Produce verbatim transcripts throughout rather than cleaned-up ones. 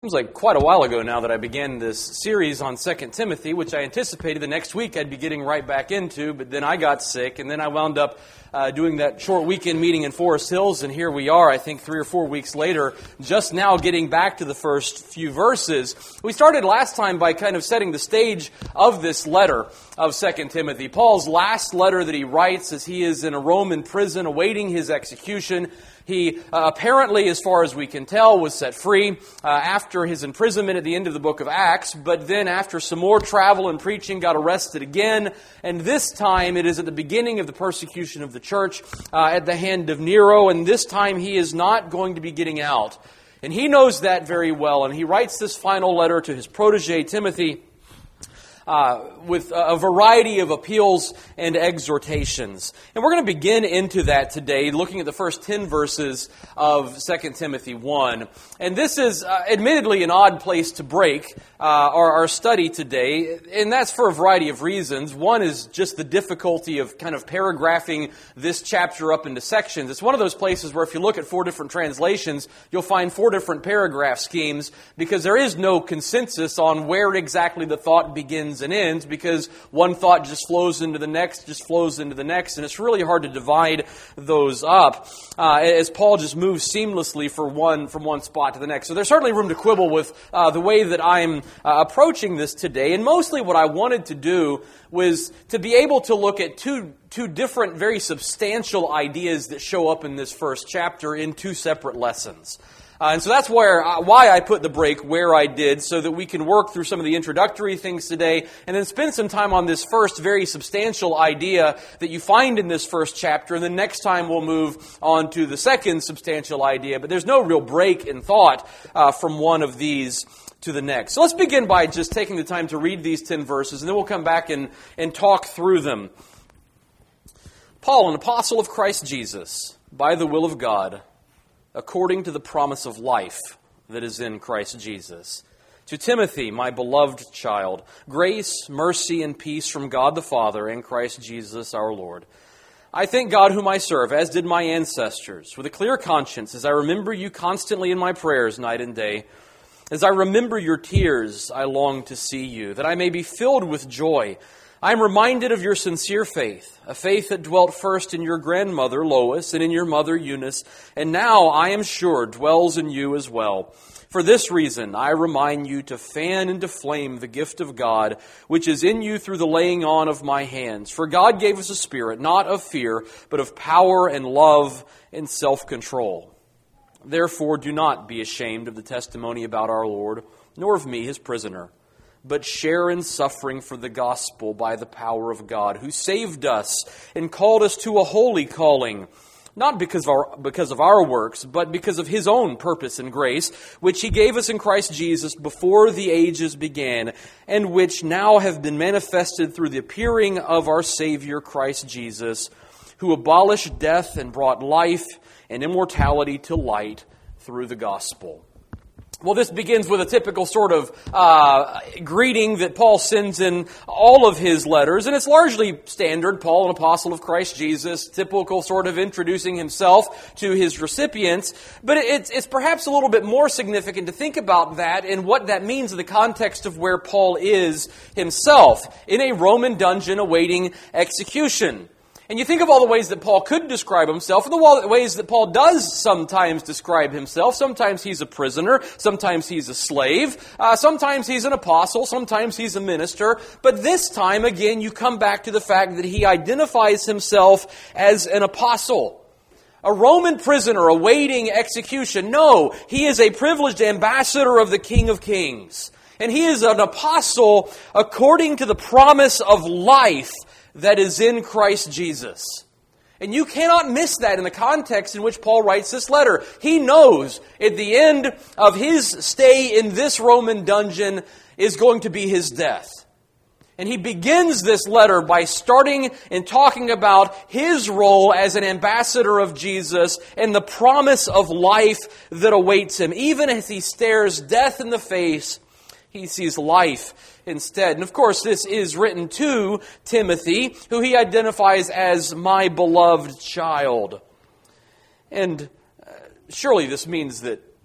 Seems like quite a while ago now that I began this series on Second Timothy, which I anticipated the next week I'd be getting right back into, but then I got sick, and then I wound up uh, doing that short weekend meeting in Forest Hills, and here we are, I think three or four weeks later, just now getting back to the first few verses. We started last time by kind of setting the stage of this letter of Second Timothy. Paul's last letter that he writes as he is in a Roman prison awaiting his execution. He uh, apparently, as far as we can tell, was set free uh, after his imprisonment at the end of the book of Acts, but then after some more travel and preaching, got arrested again, and this time it is at the beginning of the persecution of the church uh, at the hand of Nero, and this time he is not going to be getting out. And he knows that very well, and he writes this final letter to his protege, Timothy, Uh, with a variety of appeals and exhortations. And we're going to begin into that today, looking at the first ten verses of Second Timothy one. And this is uh, admittedly an odd place to break uh, our, our study today, and that's for a variety of reasons. One is just the difficulty of kind of paragraphing this chapter up into sections. It's one of those places where if you look at four different translations, you'll find four different paragraph schemes, because there is no consensus on where exactly the thought begins and ends, because one thought just flows into the next, just flows into the next, and it's really hard to divide those up uh, as Paul just moves seamlessly for one from one spot to the next. So there's certainly room to quibble with uh, the way that I'm uh, approaching this today, and mostly what I wanted to do was to be able to look at two two different, very substantial ideas that show up in this first chapter in two separate lessons. Uh, and so that's where uh, why I put the break where I did, so that we can work through some of the introductory things today, and then spend some time on this first very substantial idea that you find in this first chapter, and then next time we'll move on to the second substantial idea. But there's no real break in thought uh, from one of these to the next. So let's begin by just taking the time to read these ten verses, and then we'll come back and, and talk through them. Paul, an apostle of Christ Jesus, by the will of God, according to the promise of life that is in Christ Jesus. To Timothy, my beloved child, grace, mercy, and peace from God the Father and Christ Jesus our Lord. I thank God whom I serve, as did my ancestors, with a clear conscience, as I remember you constantly in my prayers night and day. As I remember your tears, I long to see you, that I may be filled with joy. I am reminded of your sincere faith, a faith that dwelt first in your grandmother Lois and in your mother Eunice, and now I am sure dwells in you as well. For this reason, I remind you to fan into flame the gift of God, which is in you through the laying on of my hands. For God gave us a spirit, not of fear, but of power and love and self-control. Therefore, do not be ashamed of the testimony about our Lord, nor of me, his prisoner, but share in suffering for the gospel by the power of God, who saved us and called us to a holy calling, not because of our, because of our works, but because of his own purpose and grace, which he gave us in Christ Jesus before the ages began, and which now have been manifested through the appearing of our Savior Christ Jesus, who abolished death and brought life and immortality to light through the gospel. Well, this begins with a typical sort of uh, greeting that Paul sends in all of his letters, and it's largely standard. Paul, an apostle of Christ Jesus, typical sort of introducing himself to his recipients. But it's, it's perhaps a little bit more significant to think about that and what that means in the context of where Paul is himself, in a Roman dungeon awaiting execution. And you think of all the ways that Paul could describe himself, and the ways that Paul does sometimes describe himself. Sometimes he's a prisoner, sometimes he's a slave, uh, sometimes he's an apostle, sometimes he's a minister. But this time, again, you come back to the fact that he identifies himself as an apostle. A Roman prisoner awaiting execution. No, he is a privileged ambassador of the King of Kings. And he is an apostle according to the promise of life that is in Christ Jesus. And you cannot miss that in the context in which Paul writes this letter. He knows at the end of his stay in this Roman dungeon is going to be his death. And he begins this letter by starting and talking about his role as an ambassador of Jesus and the promise of life that awaits him. Even as he stares death in the face, he sees life instead. And of course, this is written to Timothy, who he identifies as my beloved child. And uh, surely this means that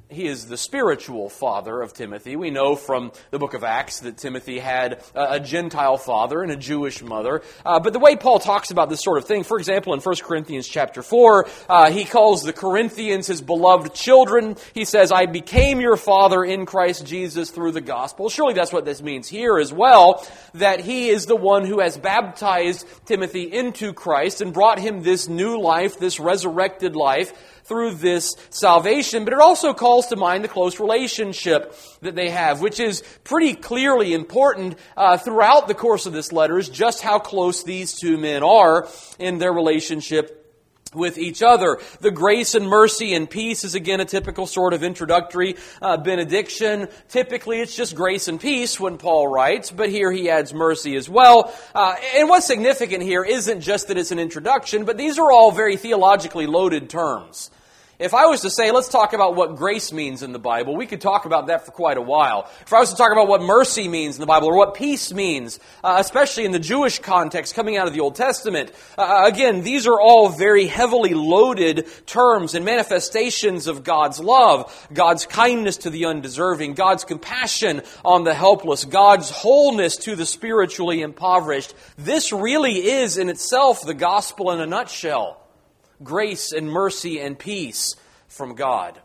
he is the spiritual father of Timothy. We know from the book of Acts that Timothy had a Gentile father and a Jewish mother. Uh, but the way Paul talks about this sort of thing, for example, in First Corinthians chapter four, uh, he calls the Corinthians his beloved children. He says, I became your father in Christ Jesus through the gospel. Surely that's what this means here as well, that he is the one who has baptized Timothy into Christ and brought him this new life, this resurrected life, through this salvation. But it also calls to mind the close relationship that they have, which is pretty clearly important uh, throughout the course of this letter, is just how close these two men are in their relationship with each other. The grace and mercy and peace is again a typical sort of introductory uh, benediction. Typically it's just grace and peace when Paul writes, but here he adds mercy as well. Uh, and what's significant here isn't just that it's an introduction, but these are all very theologically loaded terms. If I was to say, let's talk about what grace means in the Bible, we could talk about that for quite a while. If I was to talk about what mercy means in the Bible, or what peace means, uh, especially in the Jewish context coming out of the Old Testament, uh, again, these are all very heavily loaded terms and manifestations of God's love, God's kindness to the undeserving, God's compassion on the helpless, God's wholeness to the spiritually impoverished. This really is in itself the gospel in a nutshell. Grace and mercy and peace from God.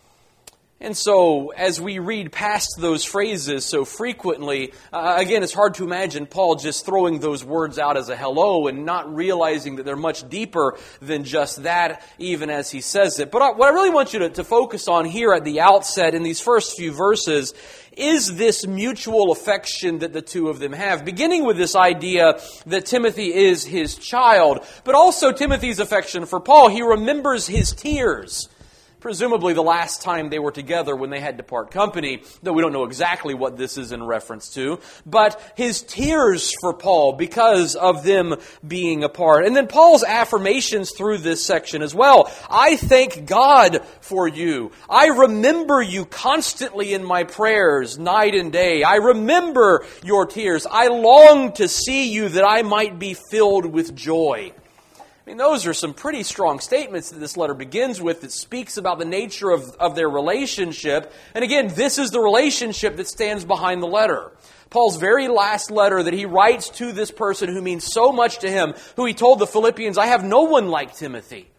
And so, as we read past those phrases so frequently, uh, again, it's hard to imagine Paul just throwing those words out as a hello and not realizing that they're much deeper than just that, even as he says it. But I, what I really want you to, to focus on here at the outset in these first few verses is this mutual affection that the two of them have, beginning with this idea that Timothy is his child, but also Timothy's affection for Paul. He remembers his tears, presumably the last time they were together when they had to part company, though we don't know exactly what this is in reference to, but his tears for Paul because of them being apart. And then Paul's affirmations through this section as well. I thank God for you. I remember you constantly in my prayers, night and day. I remember your tears. I long to see you that I might be filled with joy. I mean, those are some pretty strong statements that this letter begins with that speaks about the nature of, of their relationship. And again, this is the relationship that stands behind the letter. Paul's very last letter that he writes to this person who means so much to him, who he told the Philippians, I have no one like Timothy,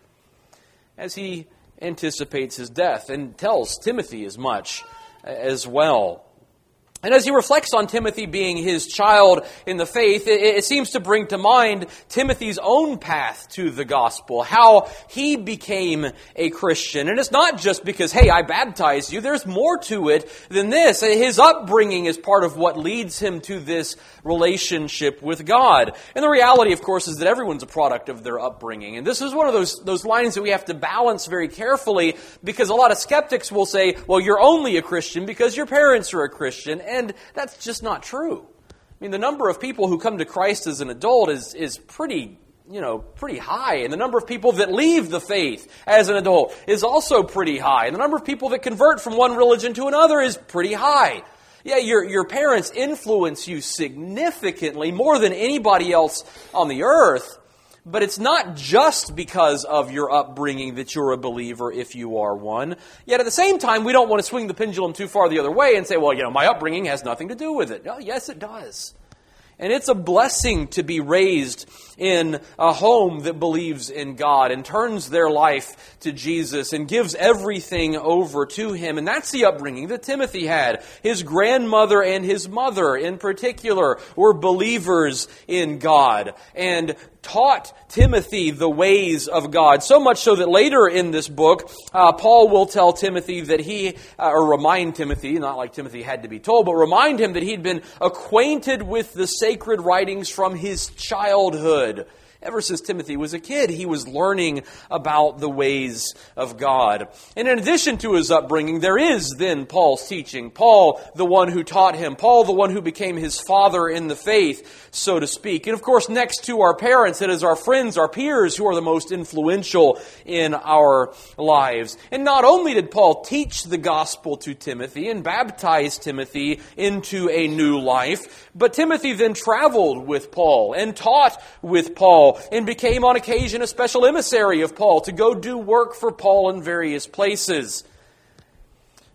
as he anticipates his death and tells Timothy as much as well. And as he reflects on Timothy being his child in the faith, it, it seems to bring to mind Timothy's own path to the gospel, how he became a Christian. And it's not just because, hey, I baptized you. There's more to it than this. His upbringing is part of what leads him to this relationship with God. And the reality, of course, is that everyone's a product of their upbringing. And this is one of those, those lines that we have to balance very carefully, because a lot of skeptics will say, well, you're only a Christian because your parents are a Christian. And that's just not true. I mean, the number of people who come to Christ as an adult is, is pretty, you know, pretty high. And the number of people that leave the faith as an adult is also pretty high. And the number of people that convert from one religion to another is pretty high. Yeah, your, your parents influence you significantly, more than anybody else on the earth. But it's not just because of your upbringing that you're a believer if you are one. Yet at the same time, we don't want to swing the pendulum too far the other way and say, well, you know, my upbringing has nothing to do with it. No, yes, it does. And it's a blessing to be raised in a home that believes in God and turns their life to Jesus and gives everything over to Him. And that's the upbringing that Timothy had. His grandmother and his mother in particular were believers in God and taught Timothy the ways of God. So much so that later in this book, uh, Paul will tell Timothy that he, uh, or remind Timothy, not like Timothy had to be told, but remind him that he'd been acquainted with the sacred writings from his childhood. Ever since Timothy was a kid, he was learning about the ways of God. And in addition to his upbringing, there is then Paul's teaching. Paul, the one who taught him. Paul, the one who became his father in the faith, so to speak. And of course, next to our parents, it is our friends, our peers, who are the most influential in our lives. And not only did Paul teach the gospel to Timothy and baptize Timothy into a new life, but Timothy then traveled with Paul and taught with Paul, and became on occasion a special emissary of Paul to go do work for Paul in various places.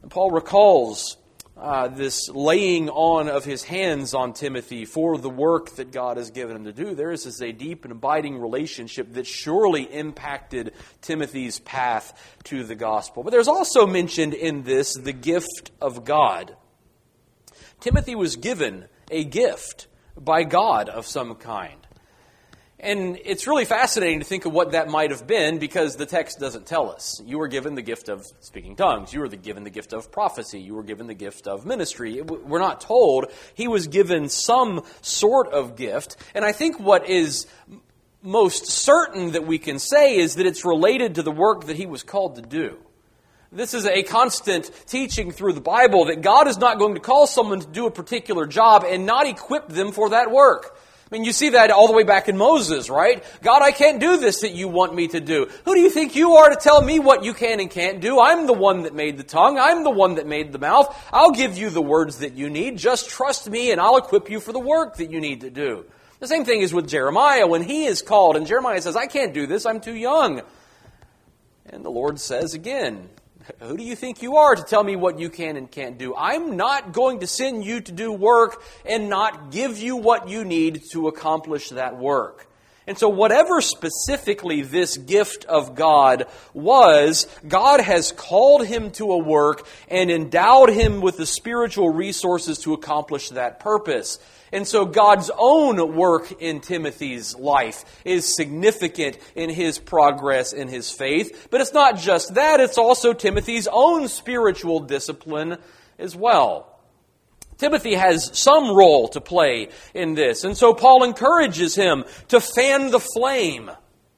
And Paul recalls uh, this laying on of his hands on Timothy for the work that God has given him to do. There is a deep and abiding relationship that surely impacted Timothy's path to the gospel. But there's also mentioned in this the gift of God. Timothy was given a gift by God of some kind. And it's really fascinating to think of what that might have been, because the text doesn't tell us. You were given the gift of speaking tongues. You were given the gift of prophecy. You were given the gift of ministry. We're not told. He was given some sort of gift. And I think what is most certain that we can say is that it's related to the work that he was called to do. This is a constant teaching through the Bible that God is not going to call someone to do a particular job and not equip them for that work. I mean, you see that all the way back in Moses, right? God, I can't do this that you want me to do. Who do you think you are to tell me what you can and can't do? I'm the one that made the tongue. I'm the one that made the mouth. I'll give you the words that you need. Just trust me and I'll equip you for the work that you need to do. The same thing is with Jeremiah when he is called. And Jeremiah says, I can't do this. I'm too young. And the Lord says again, who do you think you are to tell me what you can and can't do? I'm not going to send you to do work and not give you what you need to accomplish that work. And so whatever specifically this gift of God was, God has called him to a work and endowed him with the spiritual resources to accomplish that purpose. And so God's own work in Timothy's life is significant in his progress in his faith. But it's not just that, it's also Timothy's own spiritual discipline as well. Timothy has some role to play in this. And so Paul encourages him to fan the flame.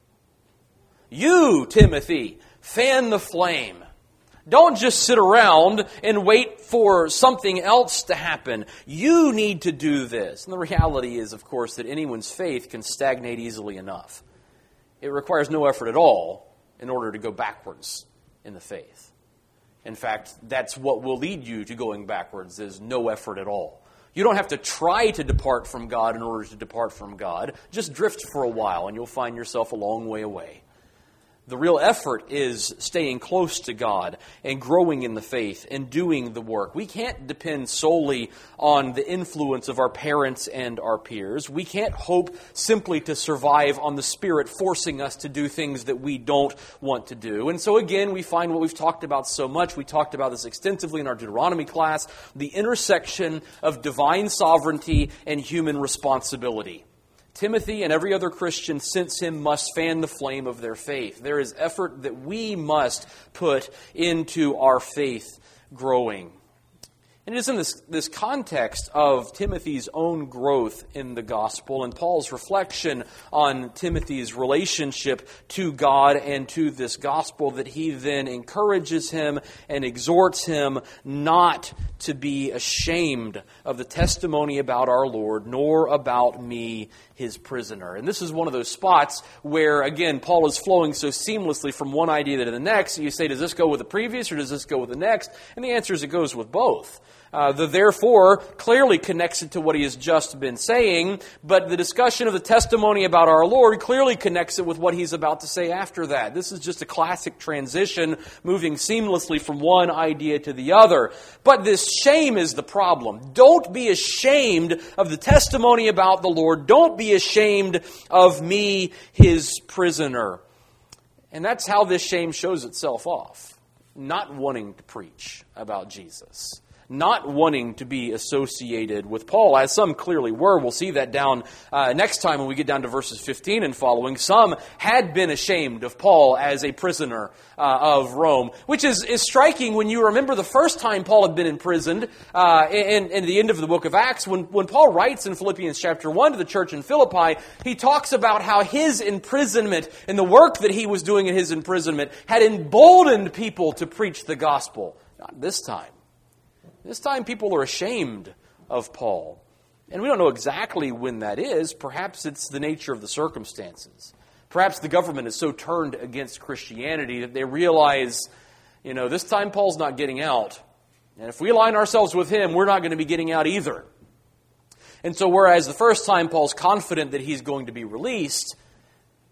You, Timothy, fan the flame. Don't just sit around and wait for something else to happen. You need to do this. And the reality is, of course, that anyone's faith can stagnate easily enough. It requires no effort at all in order to go backwards in the faith. In fact, that's what will lead you to going backwards, is no effort at all. You don't have to try to depart from God in order to depart from God. Just drift for a while and you'll find yourself a long way away. The real effort is staying close to God and growing in the faith and doing the work. We can't depend solely on the influence of our parents and our peers. We can't hope simply to survive on the Spirit forcing us to do things that we don't want to do. And so again, we find what we've talked about so much. We talked about this extensively in our Deuteronomy class, the intersection of divine sovereignty and human responsibility. Timothy and every other Christian since him must fan the flame of their faith. There is effort that we must put into our faith growing. And it is in this, this context of Timothy's own growth in the gospel and Paul's reflection on Timothy's relationship to God and to this gospel that he then encourages him and exhorts him not to be ashamed of the testimony about our Lord, nor about me, his prisoner. And this is one of those spots where, again, Paul is flowing so seamlessly from one idea to the next. You say, does this go with the previous or does this go with the next? And the answer is it goes with both. Uh, the therefore clearly connects it to what he has just been saying, but the discussion of the testimony about our Lord clearly connects it with what he's about to say after that. This is just a classic transition, moving seamlessly from one idea to the other. But this shame is the problem. Don't be ashamed of the testimony about the Lord. Don't be ashamed of me, his prisoner. And that's how this shame shows itself off. Not wanting to preach about Jesus. Not wanting to be associated with Paul, as some clearly were. We'll see that down uh, next time when we get down to verses fifteen and following. Some had been ashamed of Paul as a prisoner uh, of Rome, which is, is striking when you remember the first time Paul had been imprisoned uh, in, in the end of the book of Acts. When, when Paul writes in Philippians chapter one to the church in Philippi, he talks about how his imprisonment and the work that he was doing in his imprisonment had emboldened people to preach the gospel. Not this time. This time people are ashamed of Paul. And we don't know exactly when that is. Perhaps it's the nature of the circumstances. Perhaps the government is so turned against Christianity that they realize, you know, this time Paul's not getting out. And if we align ourselves with him, we're not going to be getting out either. And so whereas the first time Paul's confident that he's going to be released,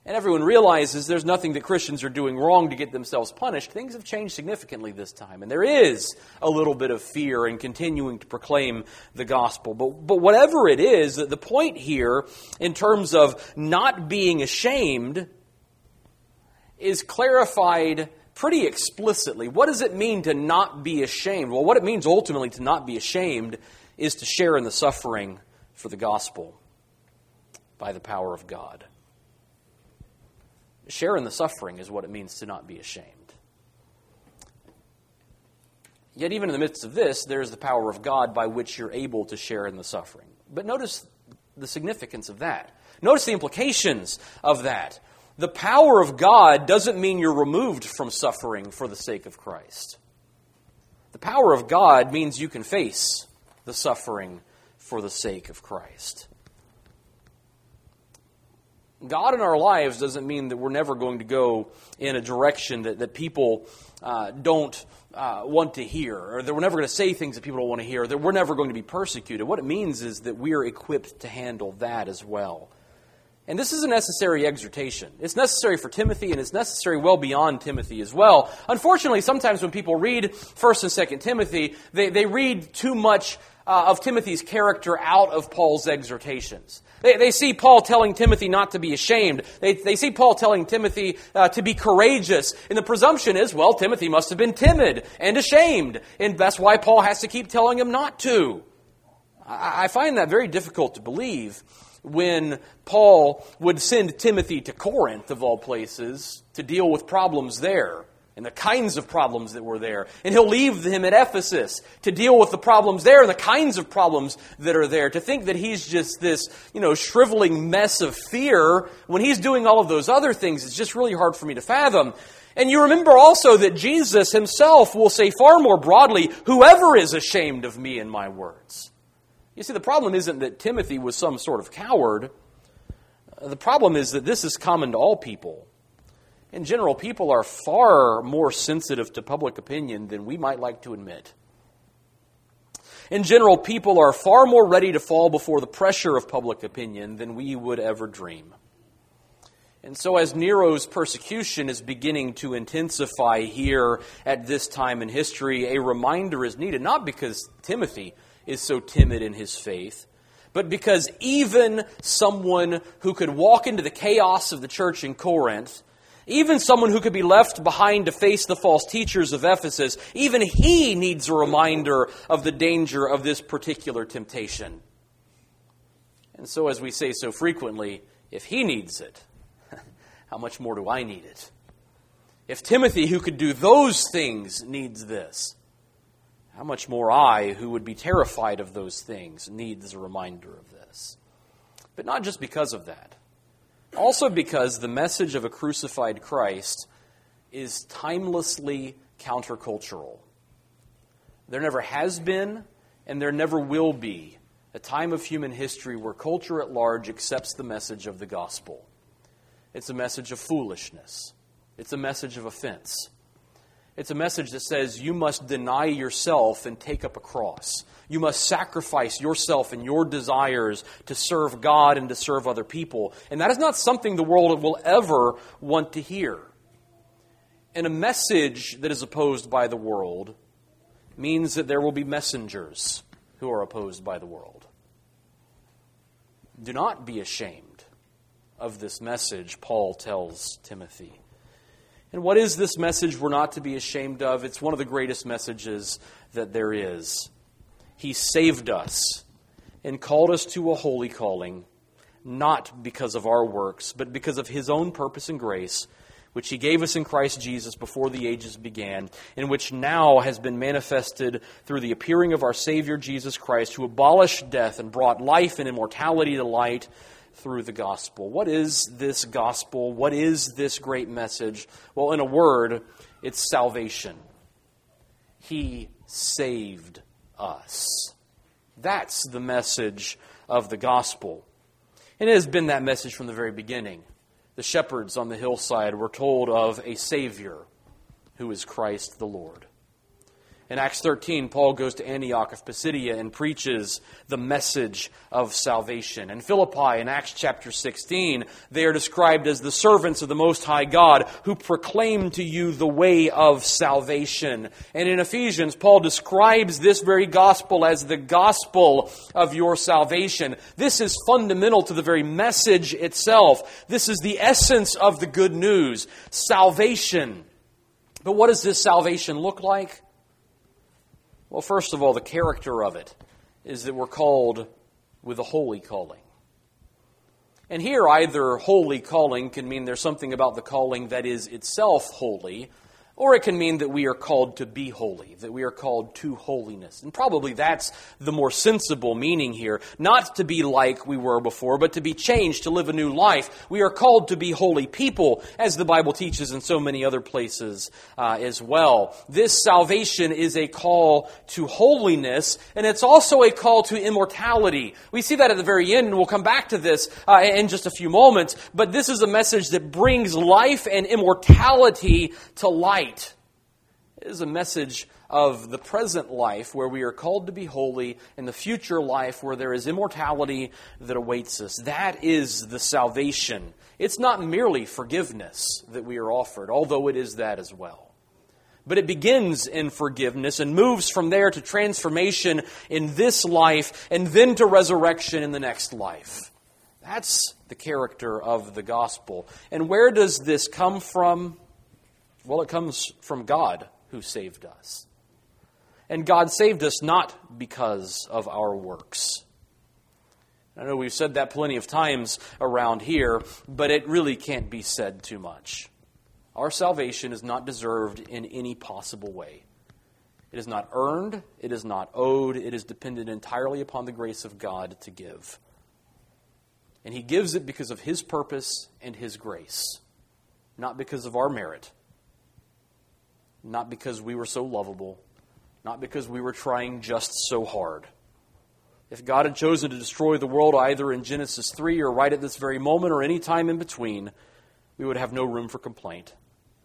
and everyone realizes there's nothing that Christians are doing wrong to get themselves punished, things have changed significantly this time. And there is a little bit of fear in continuing to proclaim the gospel. But, but whatever it is, the point here in terms of not being ashamed is clarified pretty explicitly. What does it mean to not be ashamed? Well, what it means ultimately to not be ashamed is to share in the suffering for the gospel by the power of God. Share in the suffering is what it means to not be ashamed. Yet even in the midst of this, there is the power of God by which you're able to share in the suffering. But notice the significance of that. Notice the implications of that. The power of God doesn't mean you're removed from suffering for the sake of Christ. The power of God means you can face the suffering for the sake of Christ. God in our lives doesn't mean that we're never going to go in a direction that, that people uh, don't uh, want to hear, or that we're never going to say things that people don't want to hear, or that we're never going to be persecuted. What it means is that we are equipped to handle that as well. And this is a necessary exhortation. It's necessary for Timothy, and it's necessary well beyond Timothy as well. Unfortunately, sometimes when people read First and Second Timothy, they, they read too much uh, of Timothy's character out of Paul's exhortations. They, they see Paul telling Timothy not to be ashamed. They, they see Paul telling Timothy uh, to be courageous. And the presumption is, well, Timothy must have been timid and ashamed. And that's why Paul has to keep telling him not to. I, I find that very difficult to believe when Paul would send Timothy to Corinth, of all places, to deal with problems there and the kinds of problems that were there. And he'll leave him at Ephesus to deal with the problems there and the kinds of problems that are there. To think that he's just this, you know, shriveling mess of fear when he's doing all of those other things is just really hard for me to fathom. And you remember also that Jesus himself will say far more broadly, whoever is ashamed of me and my words. You see, the problem isn't that Timothy was some sort of coward. The problem is that this is common to all people. In general, people are far more sensitive to public opinion than we might like to admit. In general, people are far more ready to fall before the pressure of public opinion than we would ever dream. And so as Nero's persecution is beginning to intensify here at this time in history, a reminder is needed, not because Timothy is so timid in his faith, but because even someone who could walk into the chaos of the church in Corinth, even someone who could be left behind to face the false teachers of Ephesus, even he needs a reminder of the danger of this particular temptation. And so, as we say so frequently, if he needs it, how much more do I need it? If Timothy, who could do those things, needs this, how much more I, who would be terrified of those things, needs a reminder of this. But not just because of that. Also because the message of a crucified Christ is timelessly countercultural. There never has been, and there never will be, a time of human history where culture at large accepts the message of the gospel. It's a message of foolishness. It's a message of offense. It's a message that says you must deny yourself and take up a cross. You must sacrifice yourself and your desires to serve God and to serve other people. And that is not something the world will ever want to hear. And a message that is opposed by the world means that there will be messengers who are opposed by the world. Do not be ashamed of this message, Paul tells Timothy. And what is this message we're not to be ashamed of? It's one of the greatest messages that there is. He saved us and called us to a holy calling, not because of our works, but because of His own purpose and grace, which He gave us in Christ Jesus before the ages began, and which now has been manifested through the appearing of our Savior Jesus Christ, who abolished death and brought life and immortality to light through the gospel. What is this gospel? What is this great message? Well, in a word, it's salvation. He saved us. That's the message of the gospel. And it has been that message from the very beginning. The shepherds on the hillside were told of a Savior who is Christ the Lord. In Acts thirteen, Paul goes to Antioch of Pisidia and preaches the message of salvation. In Philippi, in Acts chapter sixteen, they are described as the servants of the Most High God who proclaim to you the way of salvation. And in Ephesians, Paul describes this very gospel as the gospel of your salvation. This is fundamental to the very message itself. This is the essence of the good news, salvation. But what does this salvation look like? Well, first of all, the character of it is that we're called with a holy calling. And here, either holy calling can mean there's something about the calling that is itself holy, or it can mean that we are called to be holy, that we are called to holiness. And probably that's the more sensible meaning here. Not to be like we were before, but to be changed, to live a new life. We are called to be holy people, as the Bible teaches in so many other places uh, as well. This salvation is a call to holiness, and it's also a call to immortality. We see that at the very end, and we'll come back to this uh, in just a few moments. But this is a message that brings life and immortality to light. It is a message of the present life where we are called to be holy, and the future life where there is immortality that awaits us. That is the salvation. It's not merely forgiveness that we are offered, although it is that as well. But it begins in forgiveness and moves from there to transformation in this life and then to resurrection in the next life. That's the character of the gospel. And where does this come from? Well, it comes from God who saved us. And God saved us not because of our works. I know we've said that plenty of times around here, but it really can't be said too much. Our salvation is not deserved in any possible way. It is not earned, it is not owed, it is dependent entirely upon the grace of God to give. And He gives it because of His purpose and His grace, not because of our merit. Not because we were so lovable, not because we were trying just so hard. If God had chosen to destroy the world either in Genesis three or right at this very moment or any time in between, we would have no room for complaint.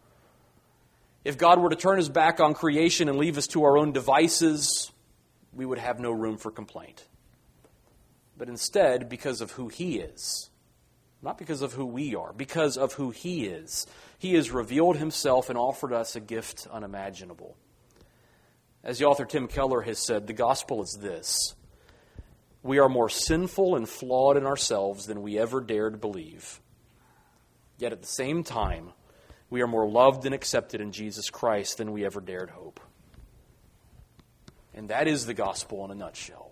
If God were to turn His back on creation and leave us to our own devices, we would have no room for complaint. But instead, because of who He is, not because of who we are, because of who He is, He has revealed Himself and offered us a gift unimaginable. As the author Tim Keller has said, the gospel is this: we are more sinful and flawed in ourselves than we ever dared believe. Yet at the same time, we are more loved and accepted in Jesus Christ than we ever dared hope. And that is the gospel in a nutshell.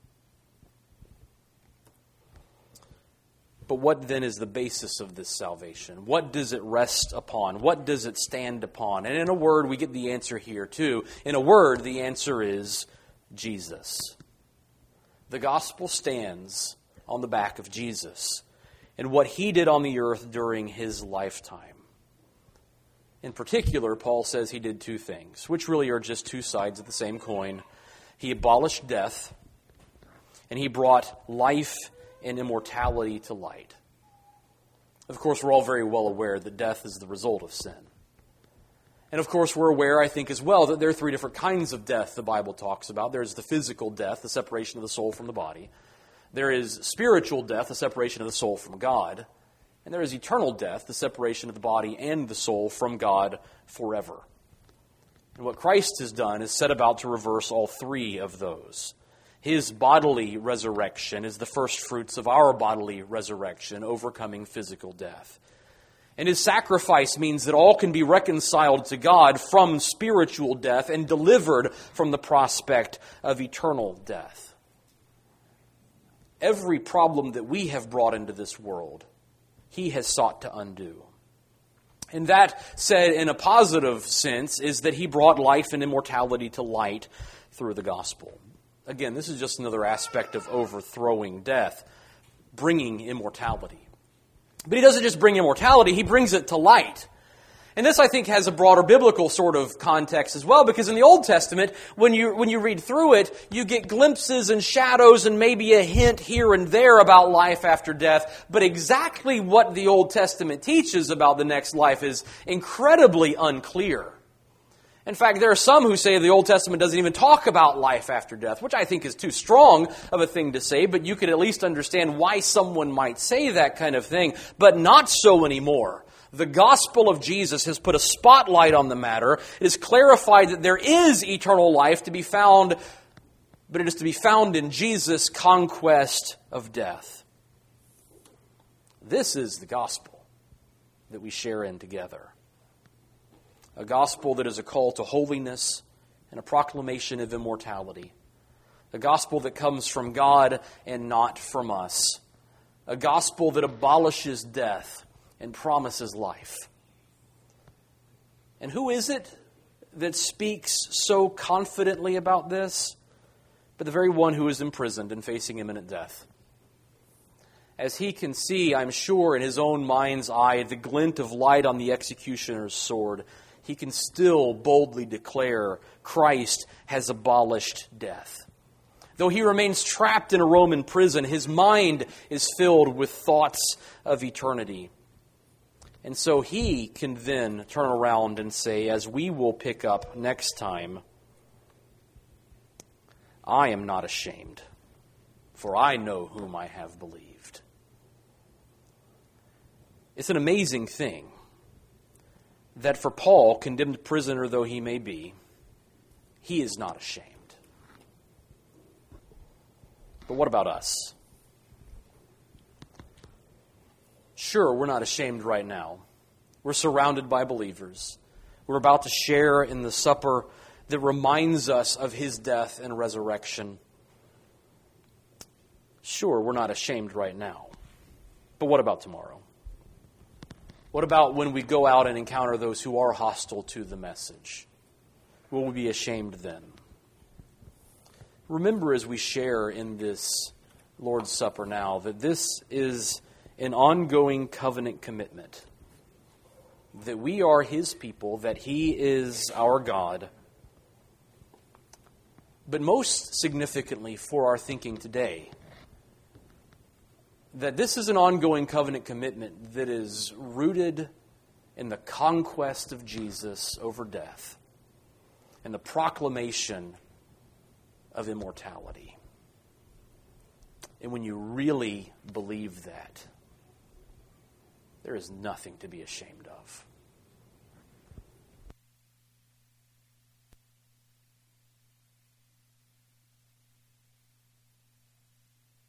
But what then is the basis of this salvation? What does it rest upon? What does it stand upon? And in a word, we get the answer here too. In a word, the answer is Jesus. The gospel stands on the back of Jesus and what He did on the earth during His lifetime. In particular, Paul says He did two things, which really are just two sides of the same coin. He abolished death, and He brought life and immortality to light. Of course, we're all very well aware that death is the result of sin. And of course, we're aware, I think, as well, that there are three different kinds of death the Bible talks about. There's the physical death, the separation of the soul from the body. There is spiritual death, the separation of the soul from God. And there is eternal death, the separation of the body and the soul from God forever. And what Christ has done is set about to reverse all three of those. His bodily resurrection is the first fruits of our bodily resurrection, overcoming physical death. And His sacrifice means that all can be reconciled to God from spiritual death and delivered from the prospect of eternal death. Every problem that we have brought into this world, He has sought to undo. And that, said in a positive sense, is that He brought life and immortality to light through the gospel. Again, this is just another aspect of overthrowing death, bringing immortality. But He doesn't just bring immortality, He brings it to light. And this, I think, has a broader biblical sort of context as well, because in the Old Testament, when you when you read through it, you get glimpses and shadows and maybe a hint here and there about life after death. But exactly what the Old Testament teaches about the next life is incredibly unclear. In fact, there are some who say the Old Testament doesn't even talk about life after death, which I think is too strong of a thing to say, but you could at least understand why someone might say that kind of thing, but not so anymore. The gospel of Jesus has put a spotlight on the matter. It has clarified that there is eternal life to be found, but it is to be found in Jesus' conquest of death. This is the gospel that we share in together. A gospel that is a call to holiness and a proclamation of immortality. A gospel that comes from God and not from us. A gospel that abolishes death and promises life. And who is it that speaks so confidently about this? But the very one who is imprisoned and facing imminent death. As he can see, I'm sure, in his own mind's eye, the glint of light on the executioner's sword, he can still boldly declare Christ has abolished death. Though he remains trapped in a Roman prison, his mind is filled with thoughts of eternity. And so he can then turn around and say, as we will pick up next time, I am not ashamed, for I know whom I have believed. It's an amazing thing that for Paul, condemned prisoner though he may be, he is not ashamed. But what about us? Sure, we're not ashamed right now. We're surrounded by believers. We're about to share in the supper that reminds us of his death and resurrection. Sure, we're not ashamed right now. But what about tomorrow? What about when we go out and encounter those who are hostile to the message? Will we be ashamed then? Remember as we share in this Lord's Supper now that this is an ongoing covenant commitment. That we are his people, that he is our God. But most significantly for our thinking today, that this is an ongoing covenant commitment that is rooted in the conquest of Jesus over death and the proclamation of immortality. And when you really believe that, there is nothing to be ashamed of.